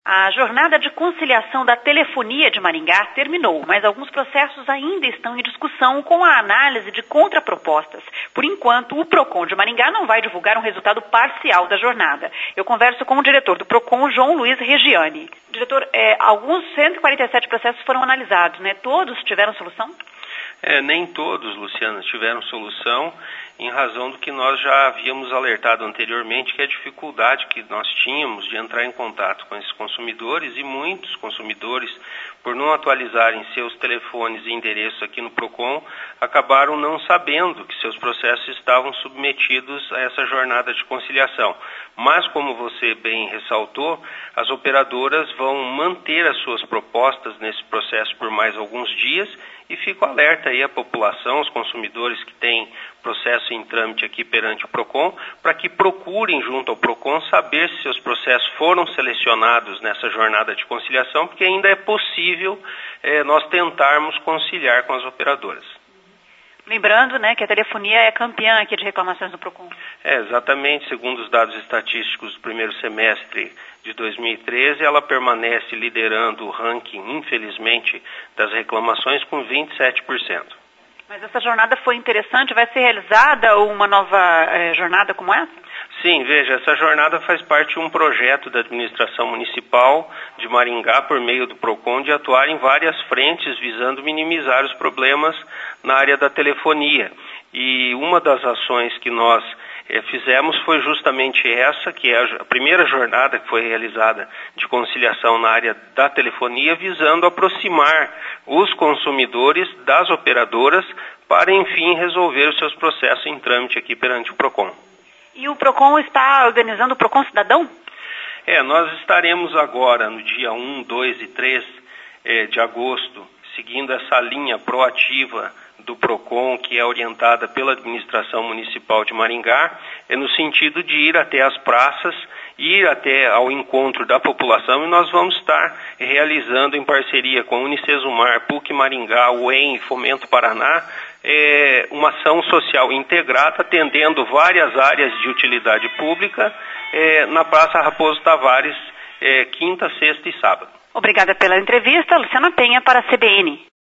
A jornada de conciliação da telefonia de Maringá terminou, mas alguns processos ainda estão em discussão com a análise de contrapropostas. Por enquanto, o PROCON de Maringá não vai divulgar um resultado parcial da jornada. Eu converso com o diretor do PROCON, João Luiz Regiani. Diretor, alguns 147 processos foram analisados, né? Todos tiveram solução? Nem todos, Luciana, tiveram solução, em razão do que nós já havíamos alertado anteriormente, que é a dificuldade que nós tínhamos de entrar em contato com esses consumidores, e muitos consumidores, por não atualizarem seus telefones e endereços aqui no PROCON, acabaram não sabendo que seus processos estavam submetidos a essa jornada de conciliação. Mas, como você bem ressaltou, as operadoras vão manter as suas propostas nesse processo por mais alguns dias, e fico alerta aí à população, aos consumidores que têm processo em trâmite aqui perante o PROCON, para que procurem junto ao PROCON saber se seus processos foram selecionados nessa jornada de conciliação, porque ainda é possível nós tentarmos conciliar com as operadoras. Lembrando, né, que a telefonia é campeã aqui de reclamações do PROCON. Exatamente, segundo os dados estatísticos do primeiro semestre de 2013, ela permanece liderando o ranking, infelizmente, das reclamações com 27%. Mas essa jornada foi interessante, vai ser realizada uma nova jornada como essa? Sim, veja, essa jornada faz parte de um projeto da administração municipal de Maringá, por meio do PROCON, de atuar em várias frentes, visando minimizar os problemas na área da telefonia. E uma das ações que nós fizemos foi justamente essa, que é a primeira jornada que foi realizada de conciliação na área da telefonia, visando aproximar os consumidores das operadoras para, enfim, resolver os seus processos em trâmite aqui perante o PROCON. E o PROCON está organizando o PROCON Cidadão? Nós estaremos agora, no dia 1, 2 e 3 de agosto, seguindo essa linha proativa do PROCON, que é orientada pela administração municipal de Maringá, no sentido de ir até as praças, ir até ao encontro da população, e nós vamos estar realizando em parceria com a Unicesumar, PUC Maringá, UEM e Fomento Paraná, uma ação social integrada, atendendo várias áreas de utilidade pública na Praça Raposo Tavares, quinta, sexta e sábado. Obrigada pela entrevista, Luciana Penha, para a CBN.